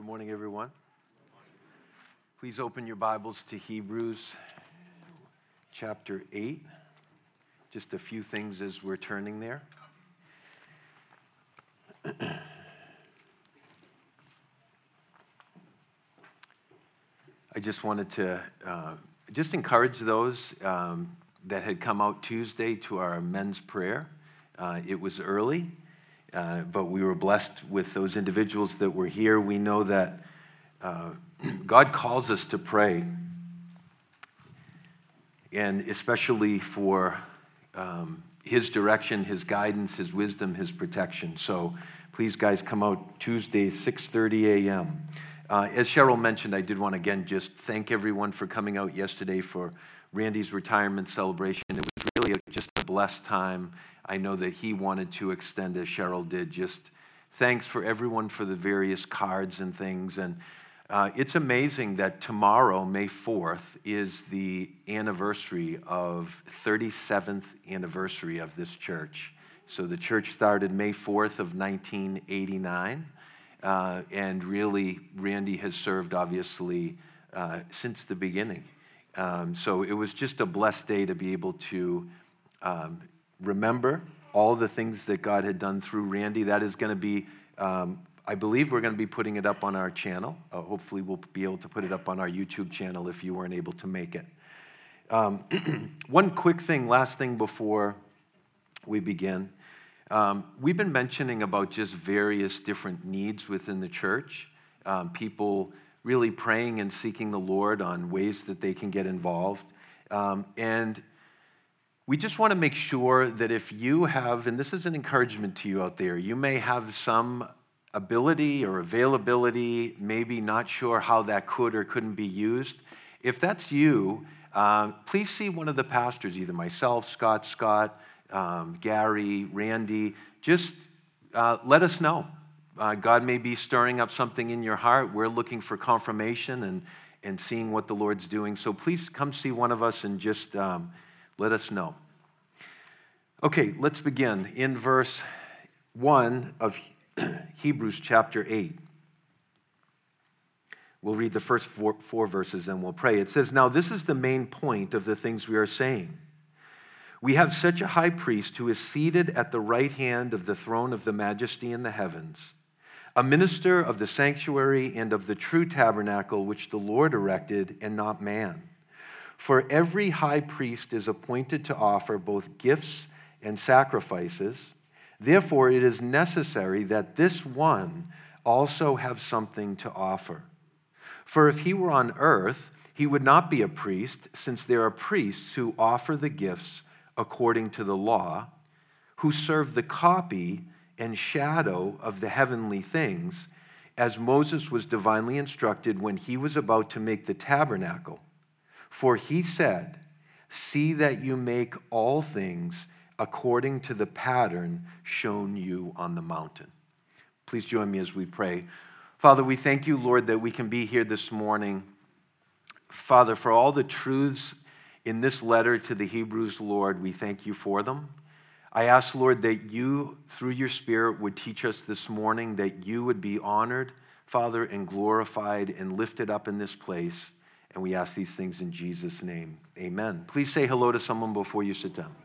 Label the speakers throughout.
Speaker 1: Good morning, everyone. Please open your Bibles to Hebrews chapter 8. Just a few things as we're turning there. I just wanted to just encourage those that had come out Tuesday to our men's prayer. It was early, but we were blessed with those individuals that were here. We know that God calls us to pray, and especially for His direction, His guidance, His wisdom, His protection. So please, guys, come out Tuesday, 6:30 a.m. As Cheryl mentioned, I did want to again just thank everyone for coming out yesterday for Randy's retirement celebration. It was really just a blessed time. I know that he wanted to extend, as Cheryl did, just thanks for everyone for the various cards and things. And it's amazing that tomorrow, May 4th, is the anniversary of 37th anniversary of this church. So the church started May 4th of 1989. And really, Randy has served, obviously, since the beginning. So it was just a blessed day to be able to remember all the things that God had done through Randy. That is going to be, I believe we're going to be putting it up on our channel. Hopefully we'll be able to put it up on our YouTube channel if you weren't able to make it. One quick thing, last thing before we begin. We've been mentioning about just various different needs within the church, people really praying and seeking the Lord on ways that they can get involved. And we just want to make sure that if you have, and this is an encouragement to you out there, you may have some ability or availability, maybe not sure how that could or couldn't be used. If that's you, please see one of the pastors, either myself, Scott, Gary, Randy. Just let us know. God may be stirring up something in your heart. We're looking for confirmation and seeing what the Lord's doing. So please come see one of us and just let us know. Okay, let's begin. In verse 1 of Hebrews chapter 8. We'll read the first four verses and we'll pray. It says, "Now this is the main point of the things we are saying. We have such a high priest who is seated at the right hand of the throne of the majesty in the heavens, a minister of the sanctuary and of the true tabernacle which the Lord erected and not man. For every high priest is appointed to offer both gifts and sacrifices. Therefore it is necessary that this one also have something to offer. For if he were on earth, he would not be a priest, since there are priests who offer the gifts according to the law, who serve the copy and shadow of the heavenly things, as Moses was divinely instructed when he was about to make the tabernacle. For he said, 'See that you make all things according to the pattern shown you on the mountain.'" Please join me as we pray. Father, we thank you, Lord, that we can be here this morning. Father, for all the truths in this letter to the Hebrews, Lord, we thank you for them. I ask, Lord, that you, through your Spirit, would teach us this morning, that you would be honored, Father, and glorified and lifted up in this place. And we ask these things in Jesus' name. Amen. Please say hello to someone before you sit down.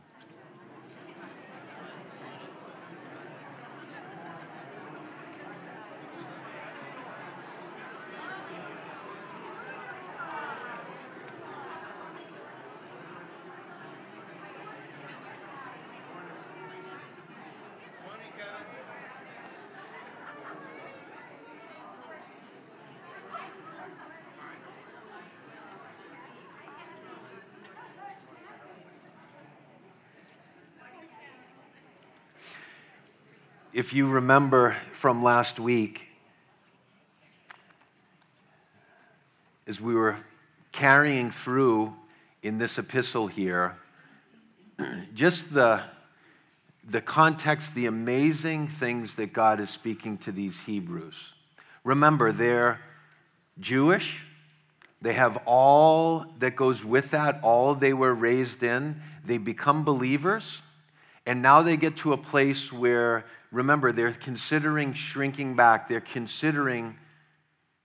Speaker 1: If you remember from last week, as we were carrying through in this epistle here, just the context, the amazing things that God is speaking to these Hebrews. Remember, they're Jewish. They have all that goes with that, all they were raised in. They become believers. And now they get to a place where, remember, they're considering shrinking back. They're considering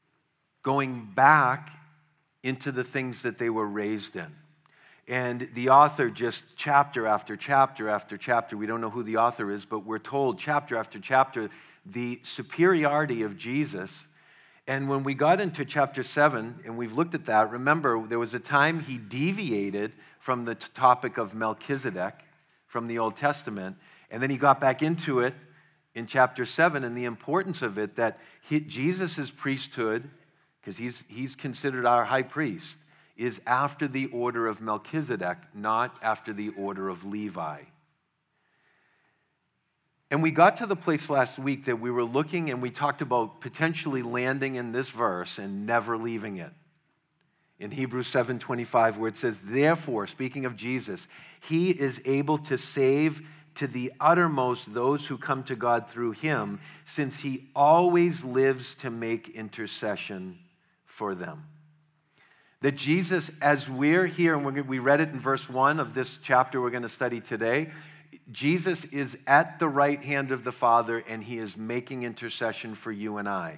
Speaker 1: going back into the things that they were raised in. And the author just chapter after chapter after chapter, we don't know who the author is, but we're told chapter after chapter the superiority of Jesus. And when we got into chapter 7, and we've looked at that, remember there was a time he deviated from the topic of Melchizedek from the Old Testament, and then he got back into it in chapter 7 and the importance of it, that Jesus' priesthood, because he's considered our high priest, is after the order of Melchizedek, not after the order of Levi. And we got to the place last week that we were looking and we talked about potentially landing in this verse and never leaving it. In Hebrews 7:25, where it says, therefore, speaking of Jesus, he is able to save to the uttermost those who come to God through him, since he always lives to make intercession for them. That Jesus, as we're here, and we read it in verse 1 of this chapter we're going to study today, Jesus is at the right hand of the Father, and he is making intercession for you and I.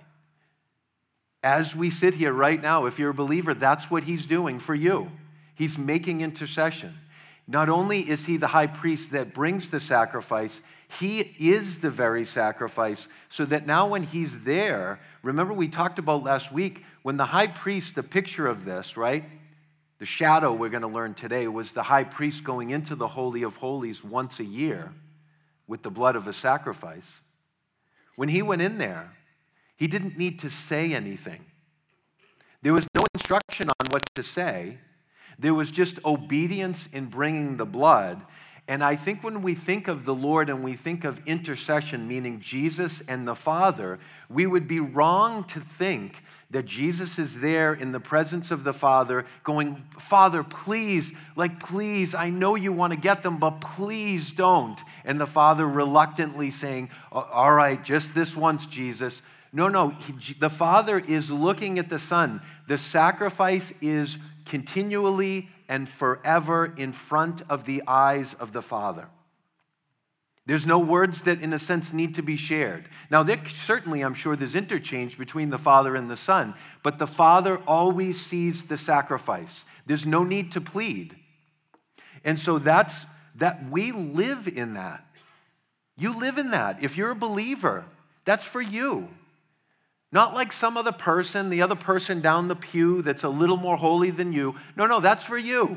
Speaker 1: As we sit here right now, if you're a believer, that's what he's doing for you. He's making intercession. Not only is he the high priest that brings the sacrifice, he is the very sacrifice, so that now when he's there, remember we talked about last week, when the high priest, the picture of this, right? The shadow we're going to learn today was the high priest going into the Holy of Holies once a year with the blood of a sacrifice. When he went in there, he didn't need to say anything. There was no instruction on what to say. There was just obedience in bringing the blood. And I think when we think of the Lord and we think of intercession, meaning Jesus and the Father, we would be wrong to think that Jesus is there in the presence of the Father going, Father, please, please, I know you want to get them, but please don't. And the Father reluctantly saying, all right, just this once, Jesus. No, the Father is looking at the Son. The sacrifice is continually and forever in front of the eyes of the Father. There's no words that, in a sense, need to be shared. Now, certainly, I'm sure there's interchange between the Father and the Son, but the Father always sees the sacrifice. There's no need to plead. And so that we live in that. You live in that. If you're a believer, that's for you. Not like some other person, the other person down the pew that's a little more holy than you. No, that's for you.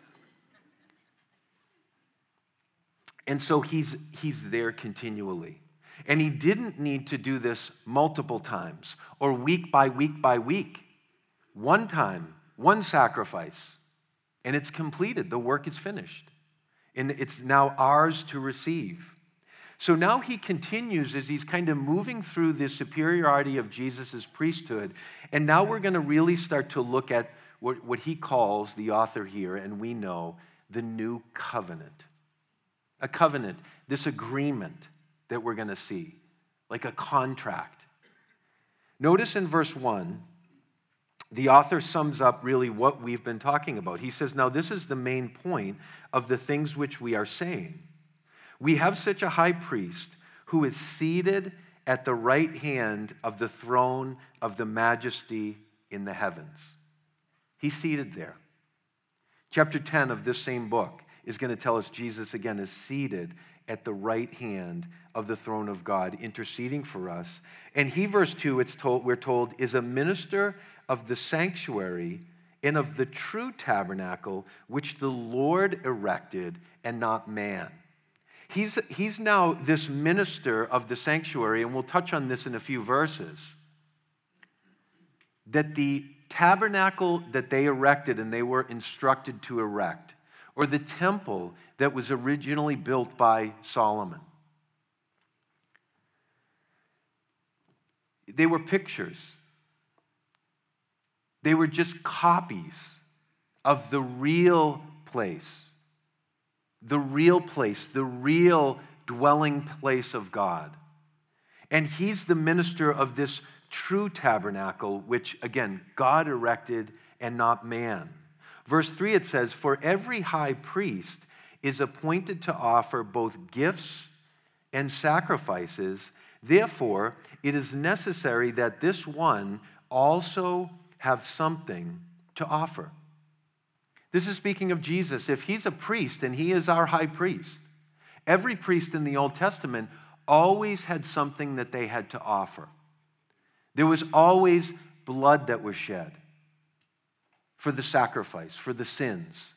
Speaker 1: And so he's there continually. And he didn't need to do this multiple times or week by week by week. One time, one sacrifice, and it's completed. The work is finished. And it's now ours to receive. So now he continues as he's kind of moving through the superiority of Jesus' priesthood. And now we're going to really start to look at what he calls, the author here, and we know, the new covenant. A covenant, this agreement that we're going to see, like a contract. Notice in verse 1, the author sums up really what we've been talking about. He says, now this is the main point of the things which we are saying. We have such a high priest who is seated at the right hand of the throne of the majesty in the heavens. He's seated there. Chapter 10 of this same book is going to tell us Jesus again is seated at the right hand of the throne of God, interceding for us. And he, verse 2, we're told, is a minister of the sanctuary and of the true tabernacle which the Lord erected and not man. He's now this minister of the sanctuary, and we'll touch on this in a few verses, that the tabernacle that they erected and they were instructed to erect, or the temple that was originally built by Solomon. They were pictures. They were just copies of the real place. The real place, the real dwelling place of God. And he's the minister of this true tabernacle, which, again, God erected and not man. Verse 3, it says, for every high priest is appointed to offer both gifts and sacrifices. Therefore, it is necessary that this one also have something to offer. This is speaking of Jesus. If he's a priest and he is our high priest, every priest in the Old Testament always had something that they had to offer. There was always blood that was shed for the sacrifice, for the sins,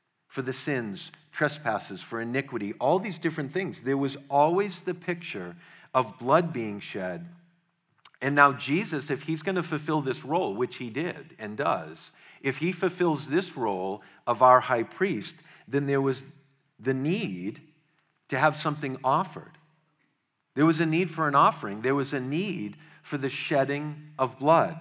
Speaker 1: trespasses, for iniquity, all these different things. There was always the picture of blood being shed. And now Jesus, if he's going to fulfill this role, which he did and does, if he fulfills this role of our high priest, then there was the need to have something offered. There was a need for an offering. There was a need for the shedding of blood.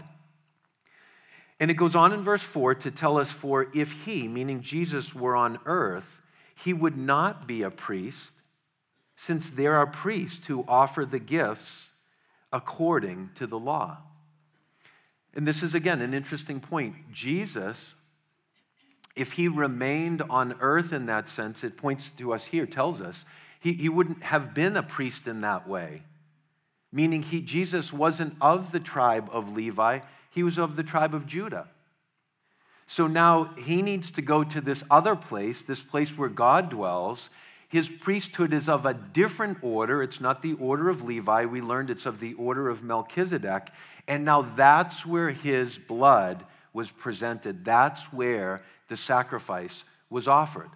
Speaker 1: And it goes on in verse 4 to tell us, for if he, meaning Jesus, were on earth, he would not be a priest, since there are priests who offer the gifts according to the law. And this is, again, an interesting point. Jesus, if he remained on earth in that sense, it points to us here, tells us, he wouldn't have been a priest in that way. Meaning Jesus wasn't of the tribe of Levi, he was of the tribe of Judah. So now he needs to go to this other place, this place where God dwells. His priesthood is of a different order. It's not the order of Levi. We learned it's of the order of Melchizedek. And now that's where his blood was presented. That's where the sacrifice was offered.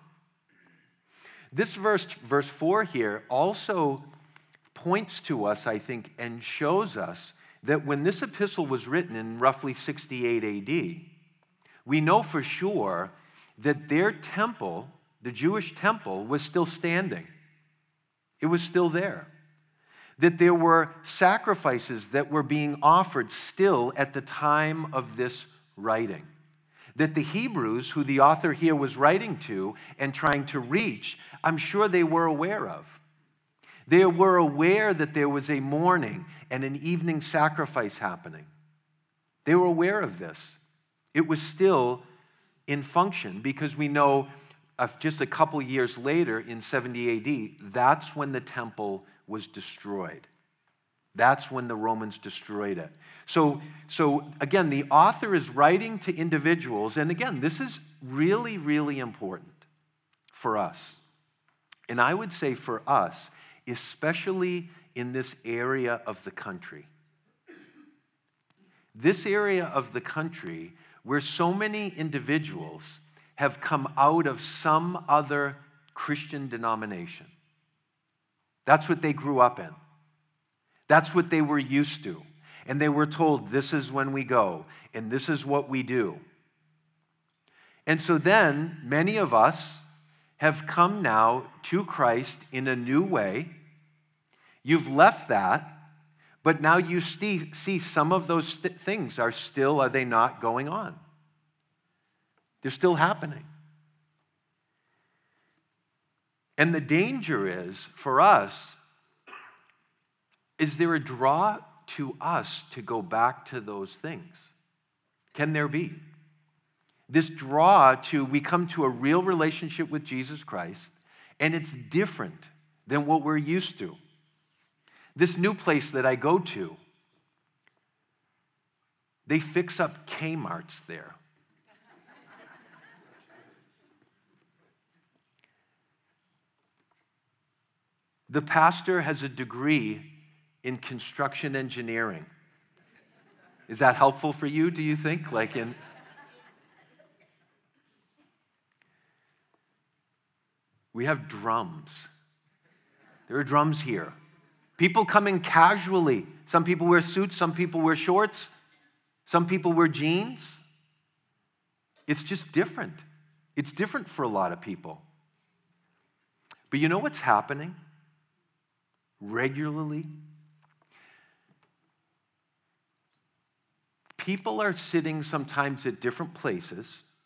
Speaker 1: This verse 4 here also points to us, I think, and shows us that when this epistle was written in roughly 68 AD, we know for sure that their temple, the Jewish temple, was still standing. It was still there. That there were sacrifices that were being offered still at the time of this writing. That the Hebrews, who the author here was writing to and trying to reach, I'm sure they were aware of. They were aware that there was a morning and an evening sacrifice happening. They were aware of this. It was still in function because we know just a couple years later in 70 AD, that's when the temple was destroyed. That's when the Romans destroyed it. So again, the author is writing to individuals, and again, this is really, really important for us. And I would say for us, especially in this area of the country. This area of the country where so many individuals have come out of some other Christian denomination. That's what they grew up in. That's what they were used to. And they were told, this is when we go, and this is what we do. And so then, many of us have come now to Christ in a new way. You've left that, but now you see some of those things are they not going on? They're still happening. And the danger is, for us, is there a draw to us to go back to those things? Can there be? This draw we come to a real relationship with Jesus Christ, and it's different than what we're used to. This new place that I go to, they fix up Kmarts there. The pastor has a degree in construction engineering. Is that helpful for you, do you think? We have drums. There are drums here. People come in casually. Some people wear suits, some people wear shorts, some people wear jeans. It's just different. It's different for a lot of people. But you know what's happening? Regularly, people are sitting sometimes at different places.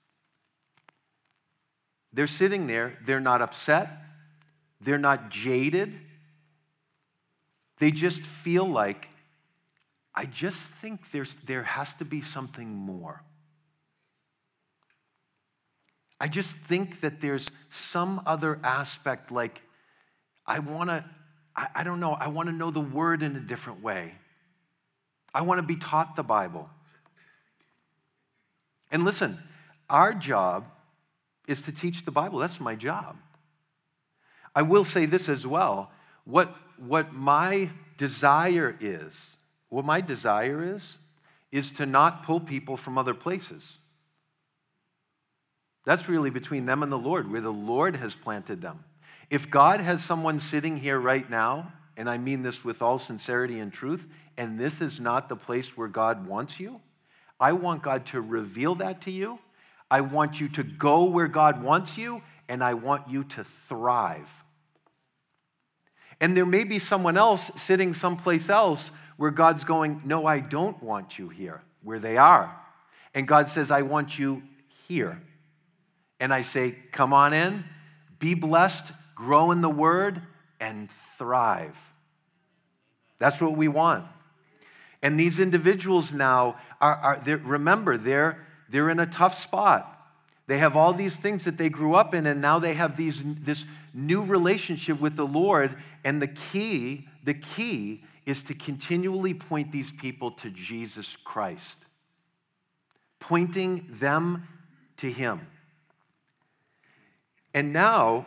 Speaker 1: They're sitting there, they're not upset, they're not jaded. They just feel like, I just think there has to be something more. I just think that there's some other aspect, like I don't know, I want to know the word in a different way. I want to be taught the Bible. And listen, our job is to teach the Bible. That's my job. I will say this as well. What my desire is to not pull people from other places. That's really between them and the Lord, where the Lord has planted them. If God has someone sitting here right now, and I mean this with all sincerity and truth, and this is not the place where God wants you, I want God to reveal that to you. I want you to go where God wants you, and I want you to thrive. And there may be someone else sitting someplace else where God's going, no, I don't want you here, where they are. And God says, I want you here. And I say, come on in, be blessed, grow in the Word, and thrive. That's what we want. And these individuals now remember, they're in a tough spot. They have all these things that they grew up in, and now they have this new relationship with the Lord. And the key is to continually point these people to Jesus Christ, pointing them to Him. And now,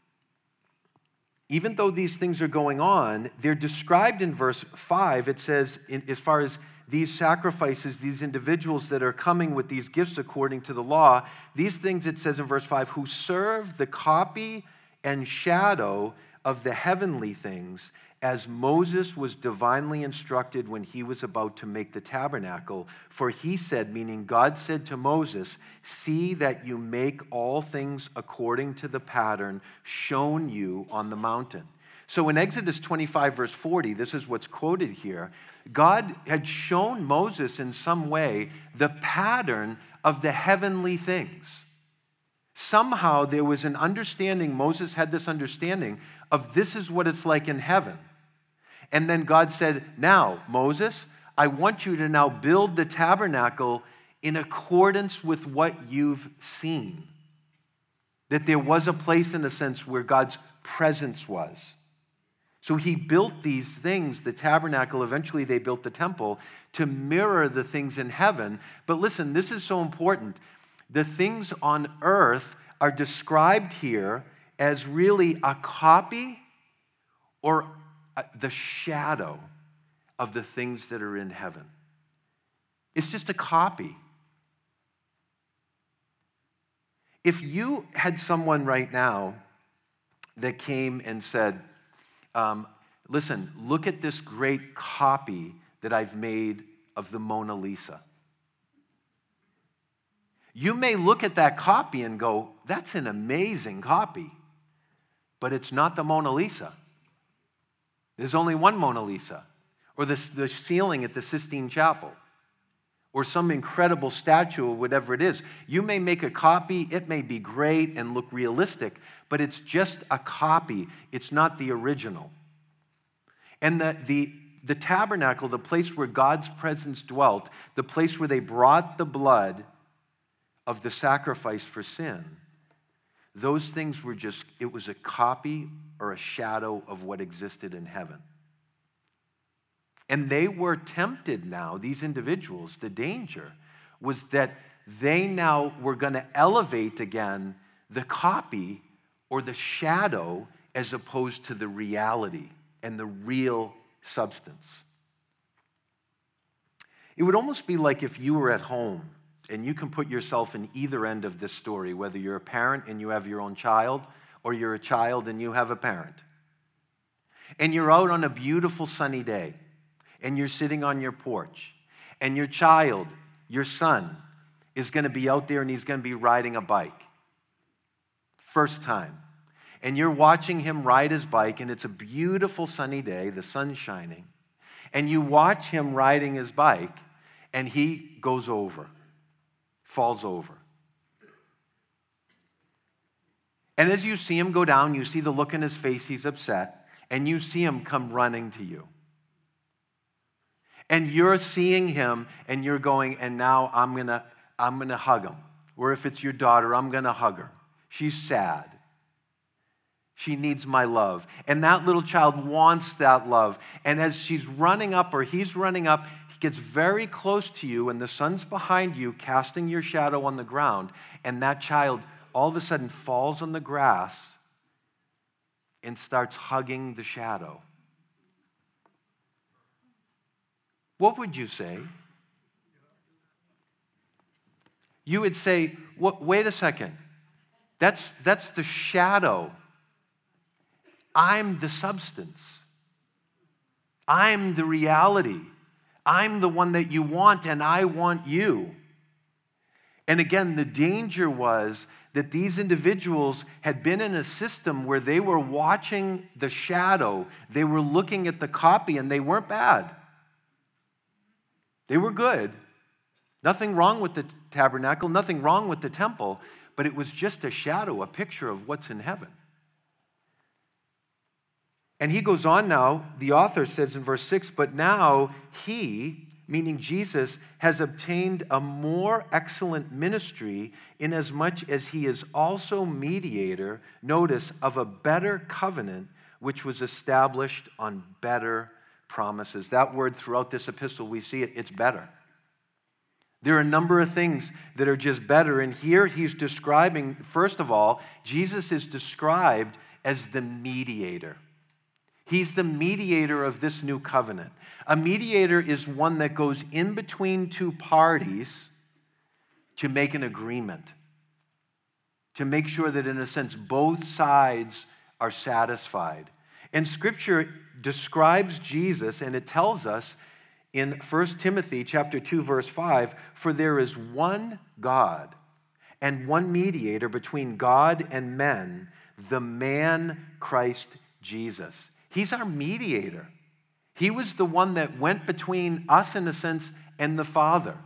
Speaker 1: even though these things are going on, they're described in verse 5. It says, as far as these sacrifices, these individuals that are coming with these gifts according to the law, these things, it says in verse 5, who serve the copy and shadow of the heavenly things, as Moses was divinely instructed when he was about to make the tabernacle. For he said, meaning God said to Moses, see that you make all things according to the pattern shown you on the mountain. So in Exodus 25, verse 40, this is what's quoted here. God had shown Moses in some way the pattern of the heavenly things. Somehow there was an understanding, Moses had this understanding of this is what it's like in heaven. And then God said, now, Moses, I want you to now build the tabernacle in accordance with what you've seen. That there was a place, in a sense, where God's presence was. So he built these things, the tabernacle, eventually they built the temple, to mirror the things in heaven. But listen, this is so important. The things on earth are described here as really a copy or the shadow of the things that are in heaven. It's just a copy. If you had someone right now that came and said, listen, look at this great copy that I've made of the Mona Lisa. You may look at that copy and go, that's an amazing copy, but it's not the Mona Lisa. There's only one Mona Lisa, or the ceiling at the Sistine Chapel, or some incredible statue or whatever it is. You may make a copy, it may be great and look realistic, but it's just a copy. It's not the original. And the tabernacle, the place where God's presence dwelt, the place where they brought the blood of the sacrifice for sin, those things were it was a copy or a shadow of what existed in heaven. And they were tempted now, these individuals, the danger was that they now were going to elevate again the copy or the shadow as opposed to the reality and the real substance. It would almost be like if you were at home, and you can put yourself in either end of this story, whether you're a parent and you have your own child, or you're a child and you have a parent. And you're out on a beautiful sunny day, and you're sitting on your porch, and your child, your son, is going to be out there and he's going to be riding a bike. First time. And you're watching him ride his bike, and it's a beautiful sunny day, the sun's shining, and you watch him riding his bike, and he goes over. Falls over. And as you see him go down, you see the look in his face, he's upset, and you see him come running to you. And you're seeing him, and you're going, and now I'm gonna hug him. Or if it's your daughter, I'm gonna hug her. She's sad. She needs my love. And that little child wants that love. And as she's running up, or he's running up, gets very close to you and the sun's behind you, casting your shadow on the ground, and that child all of a sudden falls on the grass and starts hugging the shadow. What would you say? You would say, wait a second. That's the shadow. I'm the substance. I'm the reality. I'm the one that you want, and I want you. And again, the danger was that these individuals had been in a system where they were watching the shadow, they were looking at the copy, and they weren't bad. They were good. Nothing wrong with the tabernacle, nothing wrong with the temple, but it was just a shadow, a picture of what's in heaven. And he goes on now, the author says in verse 6, but now he, meaning Jesus, has obtained a more excellent ministry inasmuch as he is also mediator, notice, of a better covenant which was established on better promises. That word throughout this epistle, we see it, it's better. There are a number of things that are just better, and here he's describing, first of all, Jesus is described as the mediator. He's the mediator of this new covenant. A mediator is one that goes in between two parties to make an agreement, to make sure that, in a sense, both sides are satisfied. And Scripture describes Jesus, and it tells us in 1 Timothy chapter 2, verse 5, for there is one God and one mediator between God and men, the man Christ Jesus. He's our mediator. He was the one that went between us, in a sense, and the Father.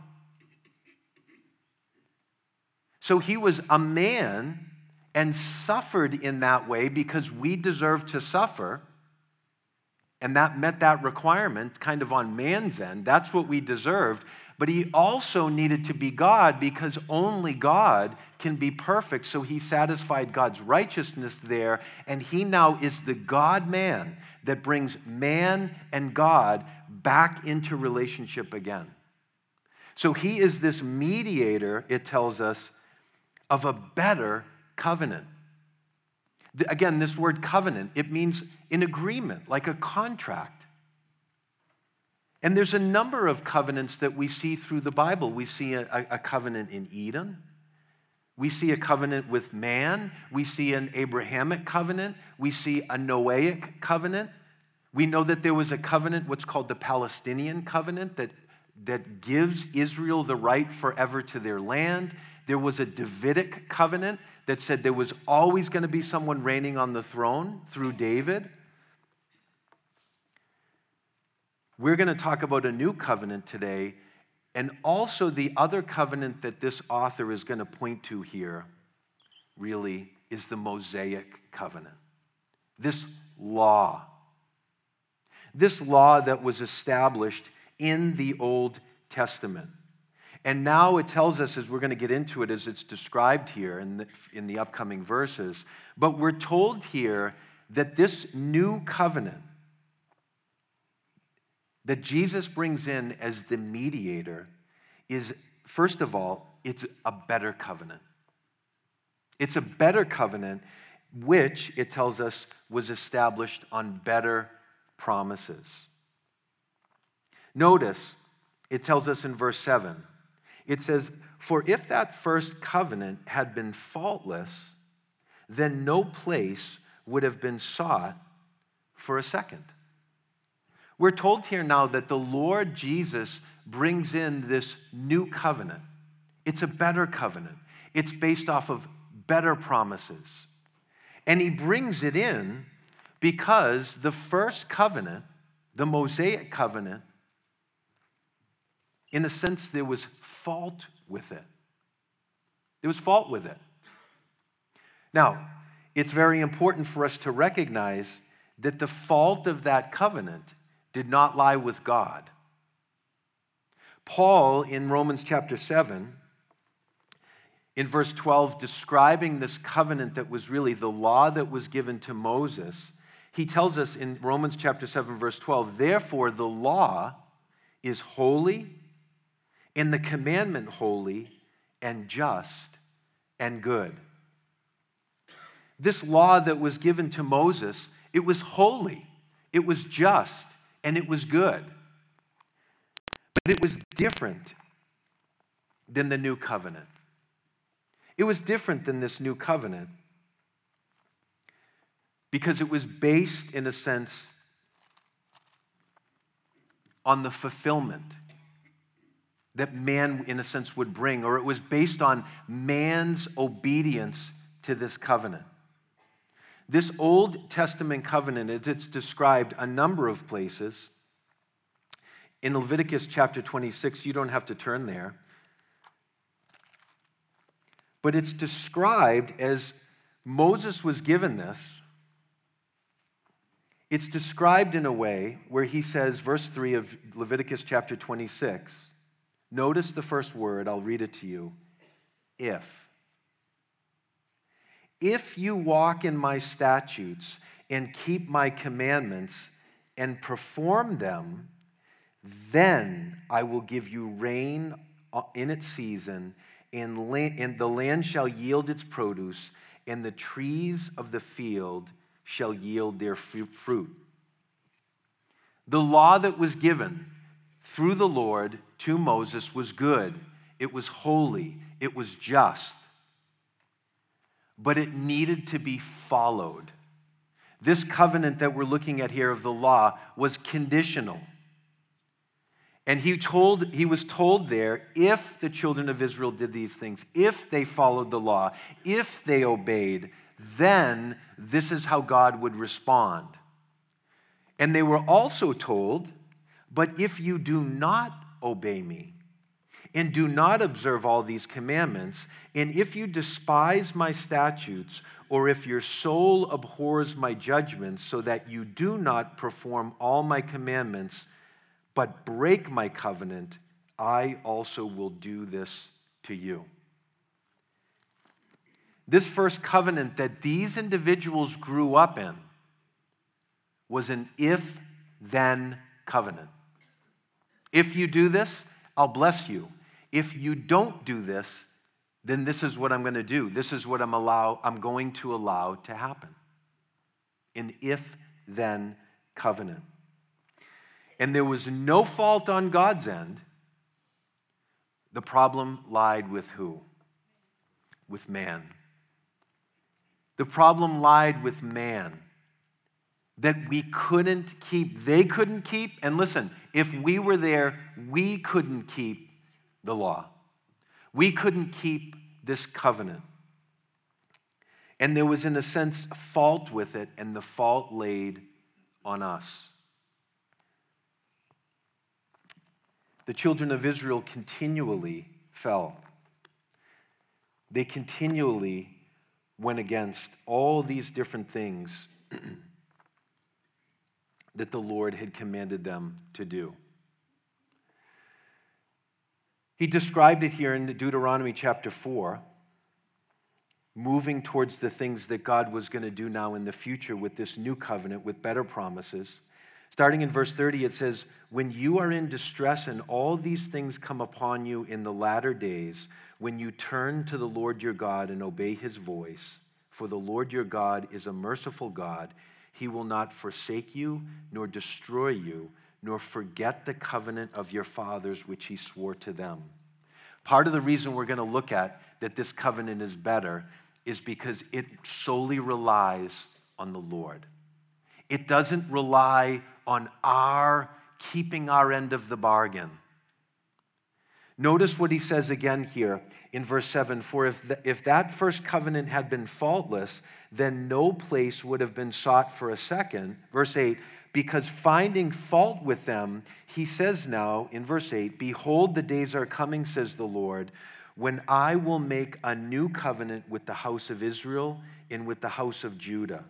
Speaker 1: So he was a man and suffered in that way because we deserve to suffer. And that met that requirement kind of on man's end. That's what we deserved. But he also needed to be God because only God can be perfect. So he satisfied God's righteousness there. And he now is the God-man that brings man and God back into relationship again. So he is this mediator, it tells us, of a better covenant. Again, this word covenant, it means an agreement, like a contract. And there's a number of covenants that we see through the Bible. We see a covenant in Eden. We see a covenant with man. We see an Abrahamic covenant. We see a Noahic covenant. We know that there was a covenant, what's called the Palestinian covenant, that gives Israel the right forever to their land. There was a Davidic covenant that said there was always going to be someone reigning on the throne through David. We're going to talk about a new covenant today, and also the other covenant that this author is going to point to here really is the Mosaic covenant. This law that was established in the Old Testament. And now it tells us, as we're going to get into it, as it's described here in the upcoming verses, but we're told here that this new covenant that Jesus brings in as the mediator is, first of all, it's a better covenant. It's a better covenant, which, it tells us, was established on better promises. Notice, it tells us in verse 7, it says, for if that first covenant had been faultless, then no place would have been sought for a second. We're told here now that the Lord Jesus brings in this new covenant. It's a better covenant. It's based off of better promises. And he brings it in because the first covenant, the Mosaic covenant, in a sense, there was fault with it. There was fault with it. Now, it's very important for us to recognize that the fault of that covenant did not lie with God. Paul, in Romans chapter 7, in verse 12, describing this covenant that was really the law that was given to Moses, he tells us in Romans chapter 7, verse 12, therefore the law is holy, and the commandment holy and just and good. This law that was given to Moses, it was holy, it was just, and it was good. But it was different than the new covenant. It was different than this new covenant because it was based, in a sense, on the fulfillment that man, in a sense, would bring, or it was based on man's obedience to this covenant. This Old Testament covenant, as it's described a number of places, in Leviticus chapter 26, you don't have to turn there, but it's described as Moses was given this. It's described in a way where he says, verse 3 of Leviticus chapter 26, notice the first word, I'll read it to you, if. If you walk in my statutes and keep my commandments and perform them, then I will give you rain in its season, and the land shall yield its produce, and the trees of the field shall yield their fruit. The law that was given through the Lord to Moses was good. It was holy. It was just. But it needed to be followed. This covenant that we're looking at here of the law was conditional. And he was told there, if the children of Israel did these things, if they followed the law, if they obeyed, then this is how God would respond. And they were also told, but if you do not obey me, and do not observe all these commandments, and if you despise my statutes, or if your soul abhors my judgments, so that you do not perform all my commandments, but break my covenant, I also will do this to you. This first covenant that these individuals grew up in was an if-then covenant. If you do this, I'll bless you. If you don't do this, then this is what I'm going to do. This is what I'm going to allow to happen. An if-then covenant. And there was no fault on God's end. The problem lied with who? With man. The problem lied with man. That we couldn't keep, they couldn't keep. And listen, if we were there, we couldn't keep the law. We couldn't keep this covenant. And there was, in a sense, fault with it, and the fault laid on us. The children of Israel continually fell. They continually went against all these different things that the Lord had commanded them to do. He described it here in Deuteronomy chapter 4, moving towards the things that God was going to do now in the future with this new covenant, with better promises. Starting in verse 30, it says, when you are in distress and all these things come upon you in the latter days, when you turn to the Lord your God and obey his voice, for the Lord your God is a merciful God. He will not forsake you, nor destroy you, nor forget the covenant of your fathers, which he swore to them. Part of the reason we're going to look at that this covenant is better is because it solely relies on the Lord. It doesn't rely on our keeping our end of the bargain. Notice what he says again here in verse 7. For if that first covenant had been faultless, then no place would have been sought for a second. Verse 8, because finding fault with them, he says now in verse 8, behold, the days are coming, says the Lord, when I will make a new covenant with the house of Israel and with the house of Judah.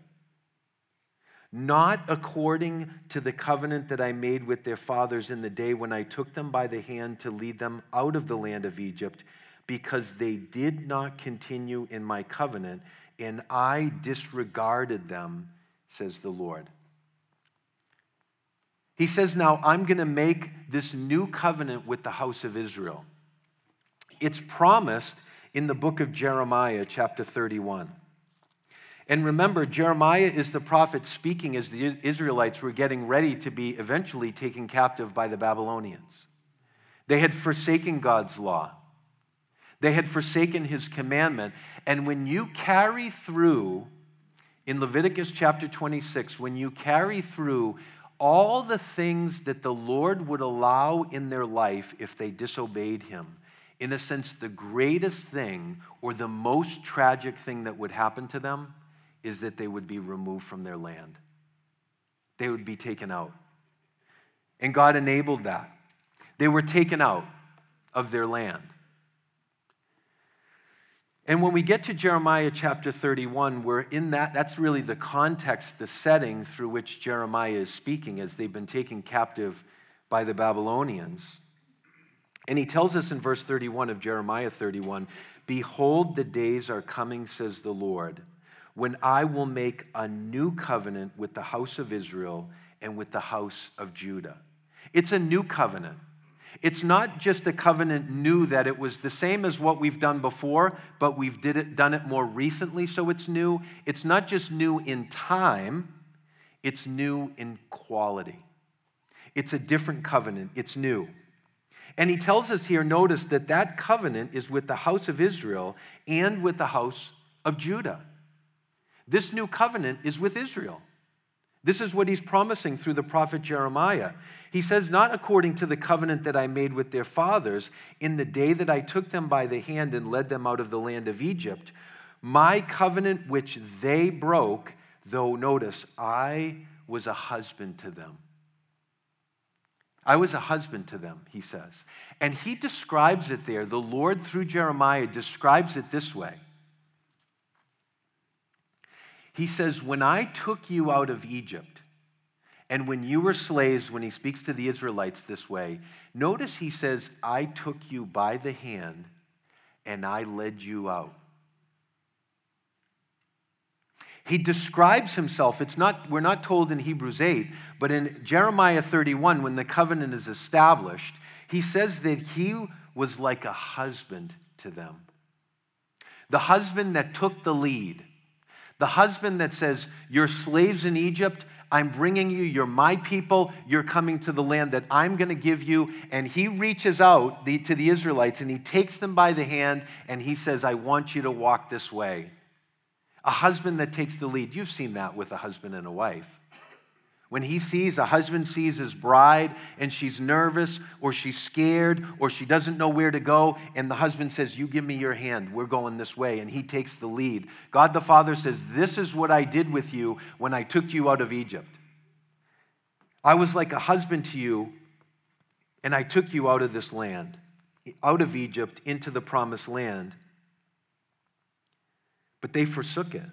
Speaker 1: Not according to the covenant that I made with their fathers in the day when I took them by the hand to lead them out of the land of Egypt, because they did not continue in my covenant, and I disregarded them, says the Lord. He says, now I'm going to make this new covenant with the house of Israel. It's promised in the book of Jeremiah, chapter 31. And remember, Jeremiah is the prophet speaking as the Israelites were getting ready to be eventually taken captive by the Babylonians. They had forsaken God's law. They had forsaken his commandment. And when you carry through, in Leviticus chapter 26, when you carry through all the things that the Lord would allow in their life if they disobeyed him, in a sense, the greatest thing or the most tragic thing that would happen to them is that they would be removed from their land. They would be taken out. And God enabled that. They were taken out of their land. And when we get to Jeremiah chapter 31, we're in that's really the context, the setting through which Jeremiah is speaking as they've been taken captive by the Babylonians. And he tells us in verse 31 of Jeremiah 31, "Behold, the days are coming, says the Lord, when I will make a new covenant with the house of Israel and with the house of Judah." It's a new covenant. It's not just a covenant new that it was the same as what we've done before, but we've done it more recently, so it's new. It's not just new in time, it's new in quality. It's a different covenant. It's new. And he tells us here, notice that that covenant is with the house of Israel and with the house of Judah. This new covenant is with Israel. This is what he's promising through the prophet Jeremiah. He says, "Not according to the covenant that I made with their fathers in the day that I took them by the hand and led them out of the land of Egypt, my covenant which they broke, though," notice, "I was a husband to them." I was a husband to them, he says. And he describes it there. The Lord, through Jeremiah, describes it this way. He says, "When I took you out of Egypt, and when you were slaves," when he speaks to the Israelites this way, notice he says, "I took you by the hand and I led you out." He describes himself. We're not told in Hebrews 8, but in Jeremiah 31, when the covenant is established, he says that he was like a husband to them. The husband that took the lead. The husband that says, "You're slaves in Egypt, I'm bringing you, you're my people, you're coming to the land that I'm going to give you." And he reaches out to the Israelites and he takes them by the hand and he says, "I want you to walk this way." A husband that takes the lead. You've seen that with a husband and a wife. When a husband sees his bride and she's nervous or she's scared or she doesn't know where to go, and the husband says, "You give me your hand, we're going this way," and he takes the lead. God the Father says, "This is what I did with you when I took you out of Egypt. I was like a husband to you, and I took you out of this land, out of Egypt into the promised land." But they forsook it.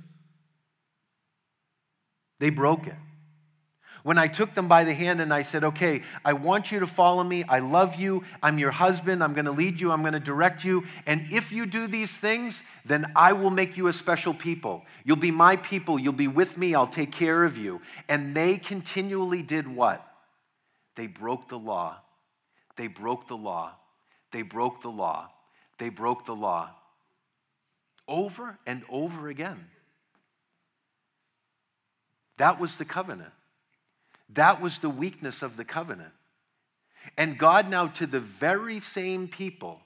Speaker 1: They broke it. When I took them by the hand and I said, "Okay, I want you to follow me. I love you. I'm your husband. I'm going to lead you. I'm going to direct you. And if you do these things, then I will make you a special people. You'll be my people. You'll be with me. I'll take care of you." And they continually did what? They broke the law. They broke the law. They broke the law. They broke the law. Over and over again. That was the covenant. That was the weakness of the covenant. And God now, to the very same people,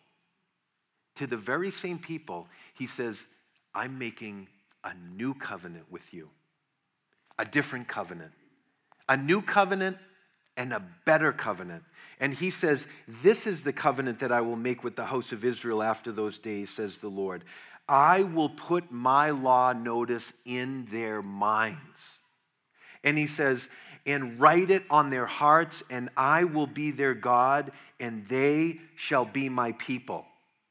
Speaker 1: he says, "I'm making a new covenant with you." A different covenant. A new covenant and a better covenant. And he says, "This is the covenant that I will make with the house of Israel after those days, says the Lord. I will put my law, notice, in their minds." And he says, "And write it on their hearts, and I will be their God, and they shall be my people."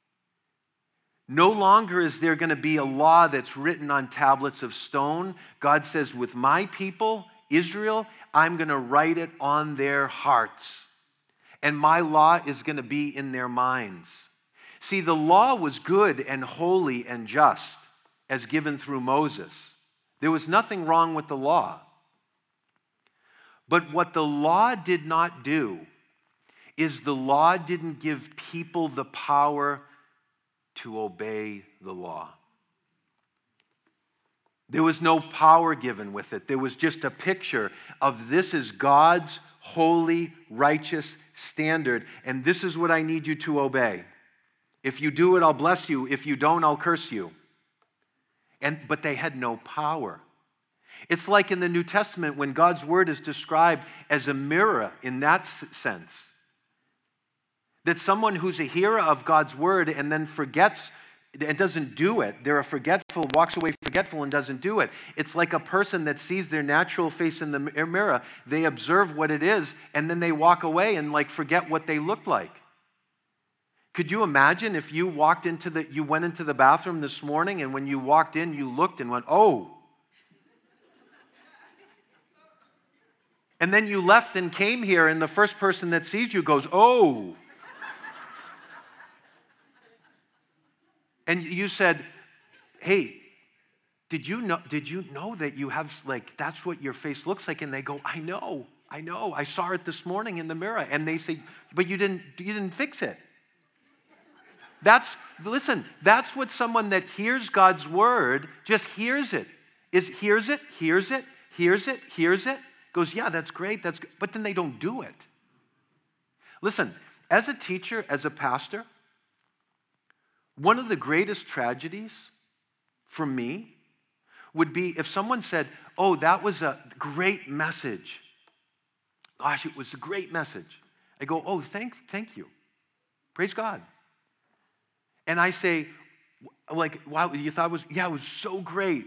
Speaker 1: No longer is there going to be a law that's written on tablets of stone. God says, with my people, Israel, I'm going to write it on their hearts. And my law is going to be in their minds. See, the law was good and holy and just as given through Moses. There was nothing wrong with the law. But what the law did not do is the law didn't give people the power to obey the law. There was no power given with it. There was just a picture of this is God's holy, righteous standard, and this is what I need you to obey. If you do it, I'll bless you. If you don't, I'll curse you. But they had no power. It's like in the New Testament when God's word is described as a mirror in that sense. That someone who's a hearer of God's word and then forgets and doesn't do it, they're a forgetful, walks away forgetful and doesn't do it. It's like a person that sees their natural face in the mirror. They observe what it is and then they walk away and forget what they looked like. Could you imagine if you went into the bathroom this morning and when you walked in, you looked and went, oh. And then you left and came here and the first person that sees you goes, oh. And you said, hey, did you know that you have, that's what your face looks like? And they go, I know, I saw it this morning in the mirror. And they say, but you didn't fix it. That's what someone that hears God's word just hears it, goes, yeah, that's great, but then they don't do it. Listen, as a teacher, as a pastor, one of the greatest tragedies for me would be if someone said, oh, that was a great message. Gosh, it was a great message. I go, oh, thank you. Praise God. And I say, wow, you thought it was, yeah, it was so great.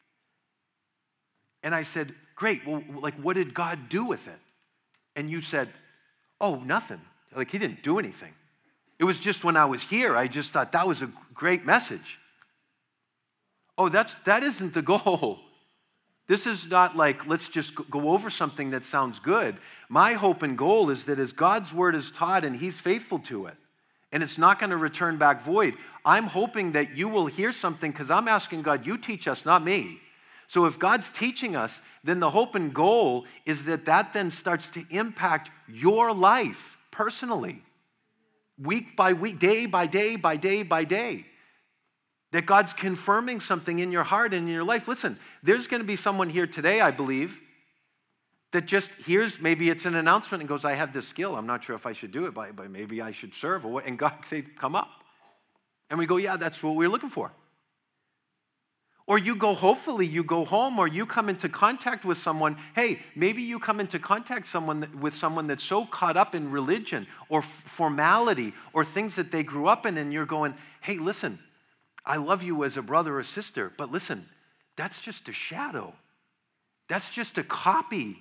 Speaker 1: And I said, great, well, what did God do with it? And you said, oh, nothing. He didn't do anything. It was just when I was here, I just thought that was a great message. Oh, that isn't the goal. This is not let's just go over something that sounds good. My hope and goal is that as God's word is taught and he's faithful to it, and it's not going to return back void, I'm hoping that you will hear something because I'm asking God, you teach us, not me. So if God's teaching us, then the hope and goal is that then starts to impact your life personally. Week by week, day by day by day by day. That God's confirming something in your heart and in your life. Listen, there's going to be someone here today, I believe, that just hears, maybe it's an announcement and goes, I have this skill. I'm not sure if I should do it, but maybe I should serve. Or what? And God say, come up. And we go, yeah, that's what we're looking for. Or hopefully you go home or you come into contact with someone. Hey, maybe you come into contact with someone that's so caught up in religion or formality or things that they grew up in, and you're going, hey, listen, I love you as a brother or sister, but listen, that's just a shadow. That's just a copy.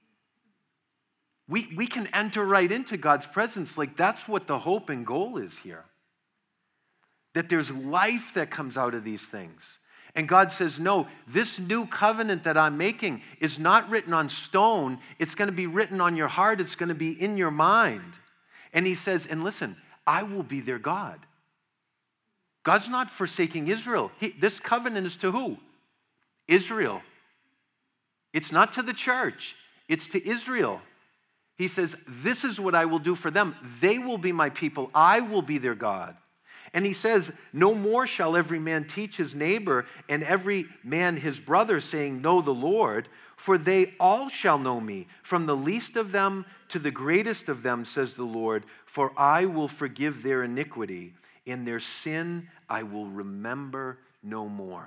Speaker 1: We can enter right into God's presence. That's what the hope and goal is here. That there's life that comes out of these things. And God says, no, this new covenant that I'm making is not written on stone. It's going to be written on your heart. It's going to be in your mind. And he says, and listen, I will be their God. God's not forsaking Israel. This covenant is to who? Israel. It's not to the church. It's to Israel. He says, this is what I will do for them. They will be my people. I will be their God. And he says, no more shall every man teach his neighbor and every man his brother, saying, know the Lord, for they all shall know me, from the least of them to the greatest of them, says the Lord, for I will forgive their iniquity. In their sin I will remember no more.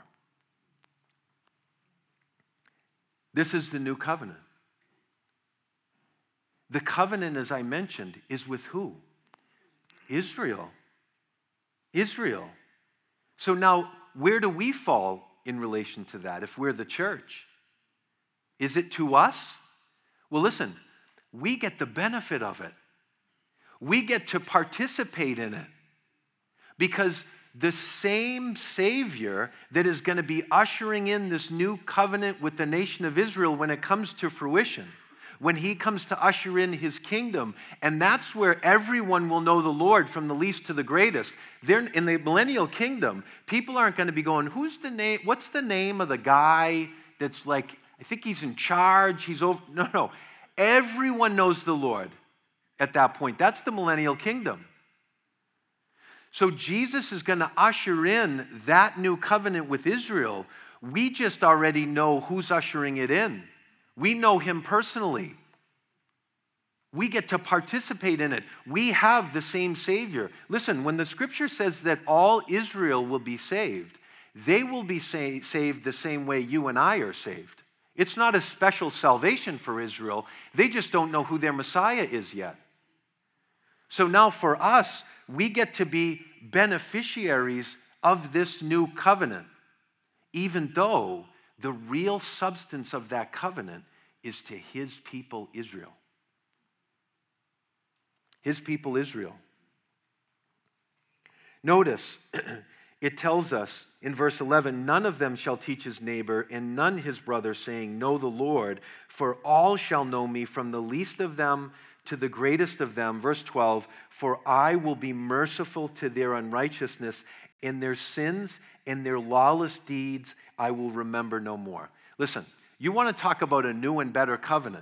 Speaker 1: This is the new covenant. The covenant, as I mentioned, is with who? Israel. Israel. So now, where do we fall in relation to that if we're the church? Is it to us? Well, listen, we get the benefit of it. We get to participate in it because the same Savior that is going to be ushering in this new covenant with the nation of Israel when it comes to fruition, when he comes to usher in his kingdom, and that's where everyone will know the Lord from the least to the greatest. In the millennial kingdom, people aren't going to be going, what's the name of the guy that's I think he's in charge, he's over. No. Everyone knows the Lord at that point. That's the millennial kingdom. So Jesus is going to usher in that new covenant with Israel. We just already know who's ushering it in. We know him personally. We get to participate in it. We have the same Savior. Listen, when the scripture says that all Israel will be saved, they will be saved the same way you and I are saved. It's not a special salvation for Israel. They just don't know who their Messiah is yet. So now for us, we get to be beneficiaries of this new covenant, even though the real substance of that covenant is to his people Israel. His people Israel. Notice, it tells us in verse 11, none of them shall teach his neighbor and none his brother, saying, know the Lord, for all shall know me, from the least of them to the greatest of them. Verse 12, for I will be merciful to their unrighteousness, and their sins and their lawless deeds I will remember no more. Listen, you want to talk about a new and better covenant.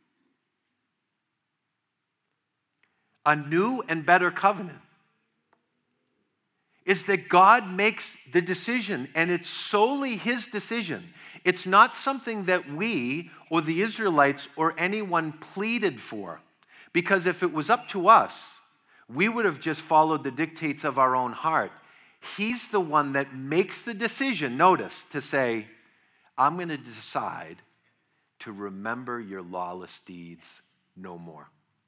Speaker 1: A new and better covenant is that God makes the decision, and it's solely his decision. It's not something that we or the Israelites or anyone pleaded for. Because if it was up to us, we would have just followed the dictates of our own heart. He's the one that makes the decision, notice, to say, I'm going to decide to remember your lawless deeds no more.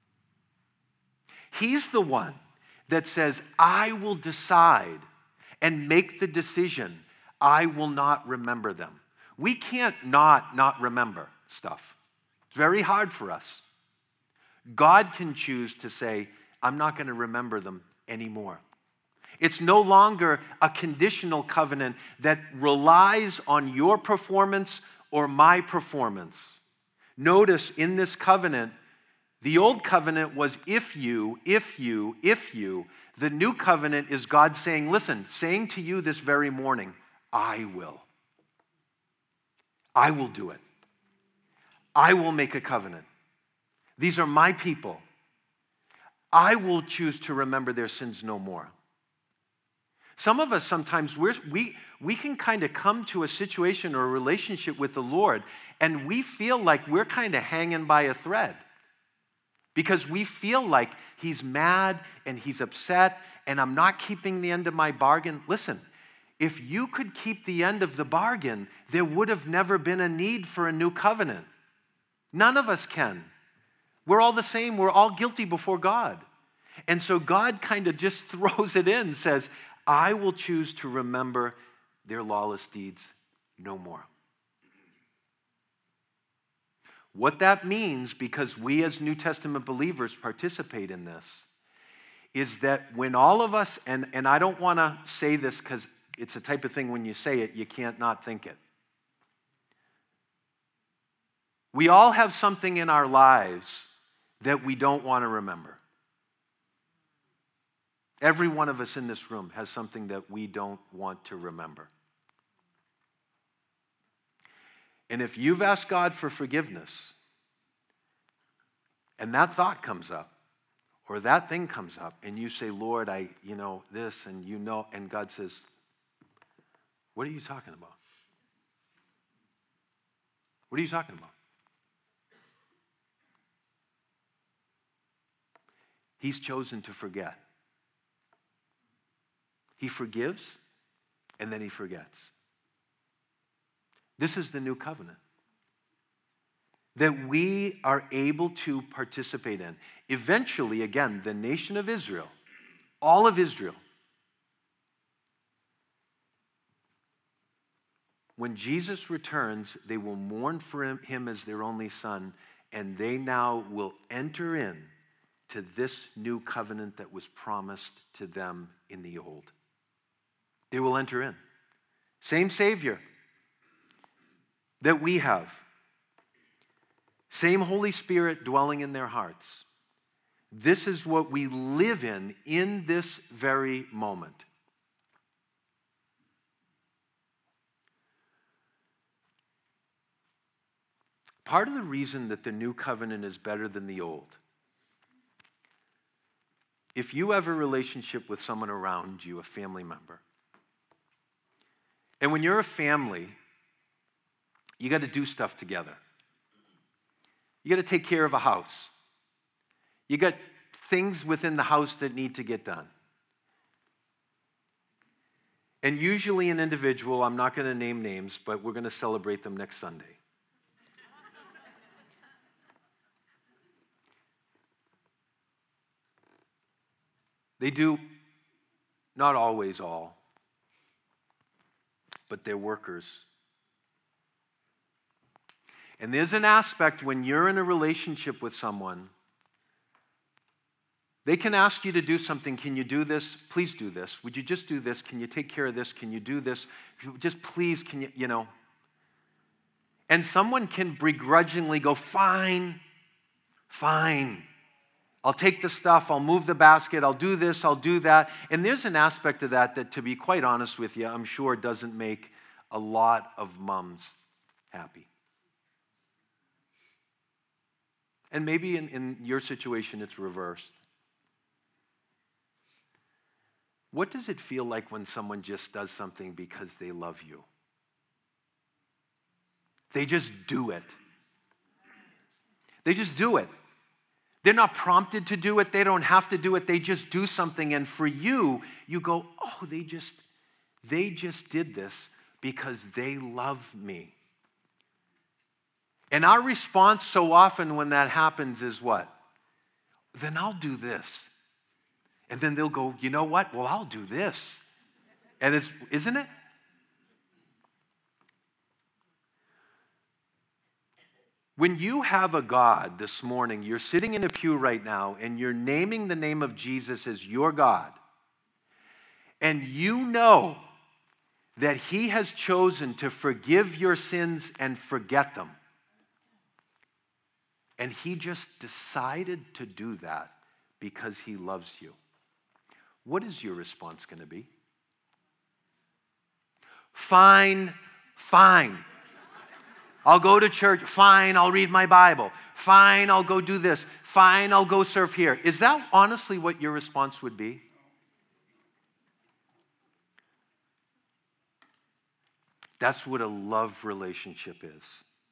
Speaker 1: He's the one that says, I will decide and make the decision. I will not remember them. We can't not remember stuff. It's very hard for us. God can choose to say, I'm not going to remember them anymore. It's no longer a conditional covenant that relies on your performance or my performance. Notice in this covenant, the old covenant was if you. The new covenant is God saying, listen, saying to you this very morning, I will. I will do it. I will make a covenant. These are my people. I will choose to remember their sins no more. Some of us sometimes, we can kind of come to a situation or a relationship with the Lord, and we feel like we're kind of hanging by a thread. Because we feel like he's mad and he's upset and I'm not keeping the end of my bargain. Listen, if you could keep the end of the bargain, there would have never been a need for a new covenant. None of us can. We're all the same. We're all guilty before God. And so God kind of just throws it in, says, I will choose to remember their lawless deeds no more. What that means, because we as New Testament believers participate in this, is that when all of us, and I don't want to say this because it's a type of thing when you say it, you can't not think it. We all have something in our lives that we don't want to remember. Every one of us in this room has something that we don't want to remember. And if you've asked God for forgiveness, and that thought comes up, or that thing comes up, and you say, Lord, this, and God says, what are you talking about? What are you talking about? He's chosen to forget. He forgives, and then he forgets. This is the new covenant that we are able to participate in. Eventually, again, the nation of Israel, all of Israel, when Jesus returns, they will mourn for him as their only son, and they now will enter in to this new covenant that was promised to them in the old. They will enter in. Same Savior that we have. Same Holy Spirit dwelling in their hearts. This is what we live in this very moment. part of the reason that the new covenant is better than the old, if you have a relationship with someone around you, a family member, and when you're a family, you got to do stuff together. You got to take care of a house. You got things within the house that need to get done. And usually an individual, I'm not going to name names, but we're going to celebrate them next Sunday. They do, not always all, but they're workers. And there's an aspect when you're in a relationship with someone, they can ask you to do something. Can you do this? Please do this. Would you just do this? Can you take care of this? Can you do this? Just please, can you, And someone can begrudgingly go, fine. I'll take the stuff, I'll move the basket, I'll do this, I'll do that. And there's an aspect of that, to be quite honest with you, I'm sure doesn't make a lot of moms happy. And maybe in your situation it's reversed. What does it feel like when someone just does something because they love you? They just do it. They just do it. They're not prompted to do it. They don't have to do it. They just do something. And for you, you go, oh, they just did this because they love me. And our response so often when that happens is what? Then I'll do this. And then they'll go, you know what? Well, I'll do this. And isn't it? When you have a God this morning, you're sitting in a pew right now, and you're naming the name of Jesus as your God, and you know that He has chosen to forgive your sins and forget them, and He just decided to do that because He loves you, what is your response going to be? Fine. I'll go to church. Fine, I'll read my Bible. Fine, I'll go do this. Fine, I'll go serve here. Is that honestly what your response would be? That's what a love relationship is.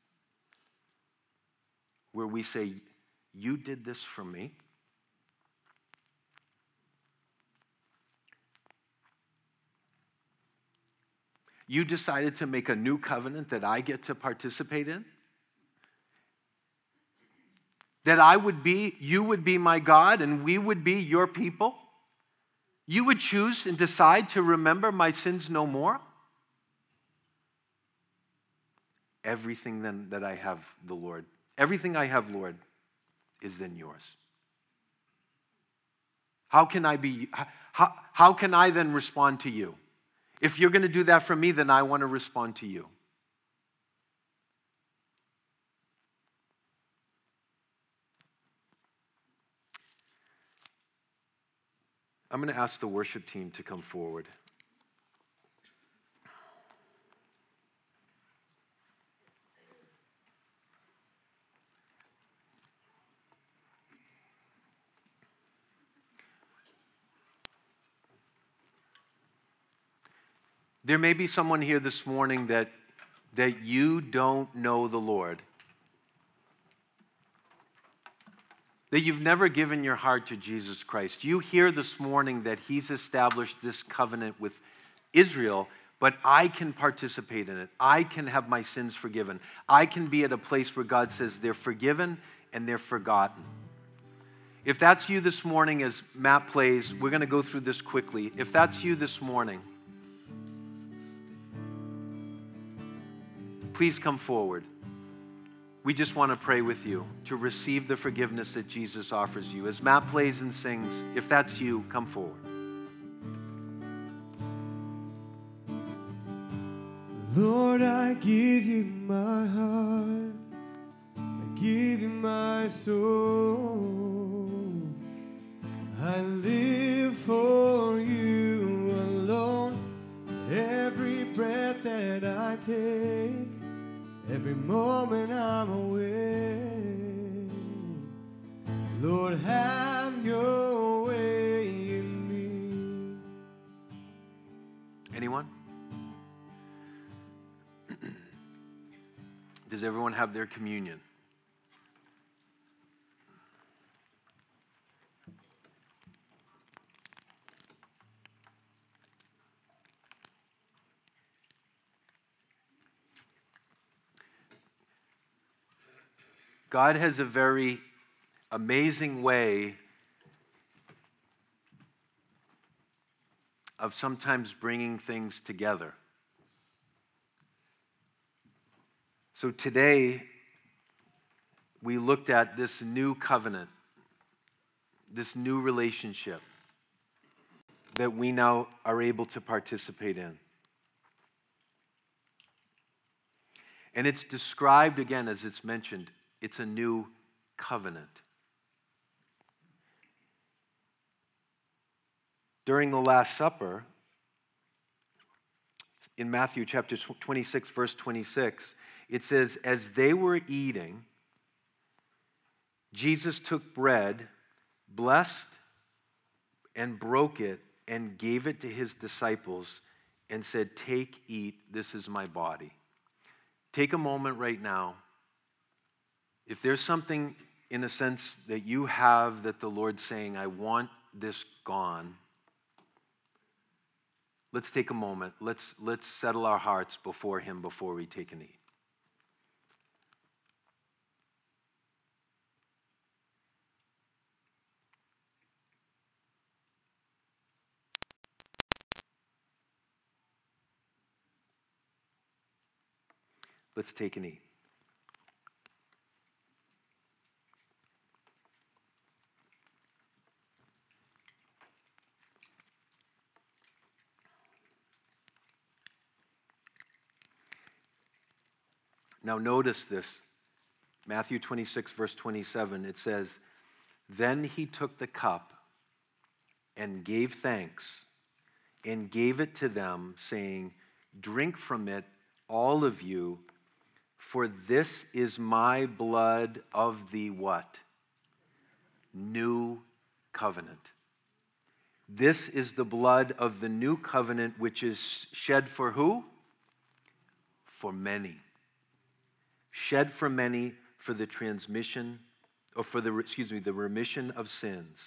Speaker 1: Where we say, you did this for me. You decided to make a new covenant that I get to participate in? That you would be my God and we would be your people? You would choose and decide to remember my sins no more? Everything then that I have, the Lord, everything I have, Lord, is then yours. How can I then respond to you? If you're going to do that for me, then I want to respond to you. I'm going to ask the worship team to come forward. There may be someone here this morning that you don't know the Lord. That you've never given your heart to Jesus Christ. You hear this morning that He's established this covenant with Israel, but I can participate in it. I can have my sins forgiven. I can be at a place where God says they're forgiven and they're forgotten. If that's you this morning, as Matt plays, we're going to go through this quickly. If that's you this morning, please come forward. We just want to pray with you to receive the forgiveness that Jesus offers you. As Matt plays and sings, if that's you, come forward.
Speaker 2: Lord, I give you my heart. I give you my soul. I live for you alone. Every breath that I take, every moment I'm away. Lord, have your way in me.
Speaker 1: Anyone? Does everyone have their communion? God has a very amazing way of sometimes bringing things together. So today, we looked at this new covenant, this new relationship that we now are able to participate in. And it's described again, as it's mentioned, it's a new covenant. During the Last Supper, in Matthew chapter 26, verse 26, it says, as they were eating, Jesus took bread, blessed and broke it, and gave it to his disciples and said, take, eat, this is my body. Take a moment right now. If there's something, in a sense, that you have that the Lord's saying, I want this gone, let's take a moment. Let's settle our hearts before him before we take and eat. Let's take and eat. Now notice this. Matthew 26, verse 27, it says, then he took the cup and gave thanks and gave it to them, saying, drink from it, all of you, for this is my blood of the what? New covenant. This is the blood of the new covenant, which is shed for who? For many. Shed for many for the transmission, or for the remission of sins.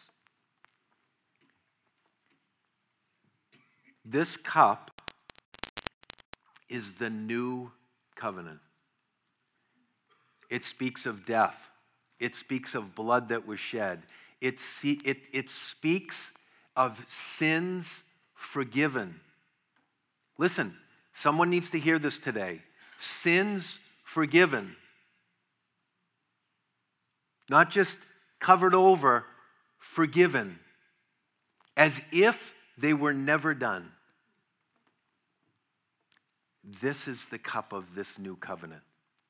Speaker 1: This cup is the new covenant. It speaks of death. It speaks of blood that was shed. It speaks of sins forgiven. Listen, someone needs to hear this today. Sins forgiven. Not just covered over, forgiven. As if they were never done. This is the cup of this new covenant.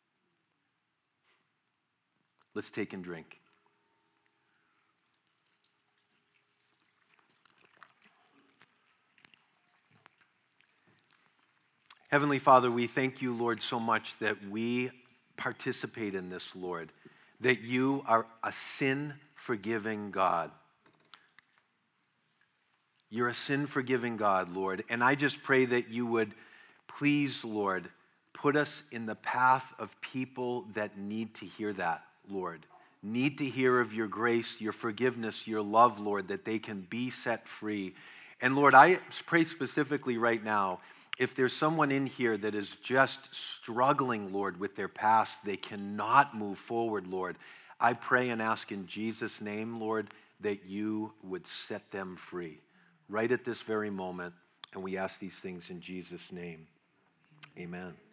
Speaker 1: Let's take and drink. Heavenly Father, we thank you, Lord, so much that we participate in this, Lord, that you are a sin-forgiving God. You're a sin-forgiving God, Lord, and I just pray that you would please, Lord, put us in the path of people that need to hear that, Lord. Need to hear of your grace, your forgiveness, your love, Lord, that they can be set free. And Lord, I pray specifically right now, if there's someone in here that is just struggling, Lord, with their past, they cannot move forward, Lord, I pray and ask in Jesus' name, Lord, that you would set them free right at this very moment. And we ask these things in Jesus' name. Amen.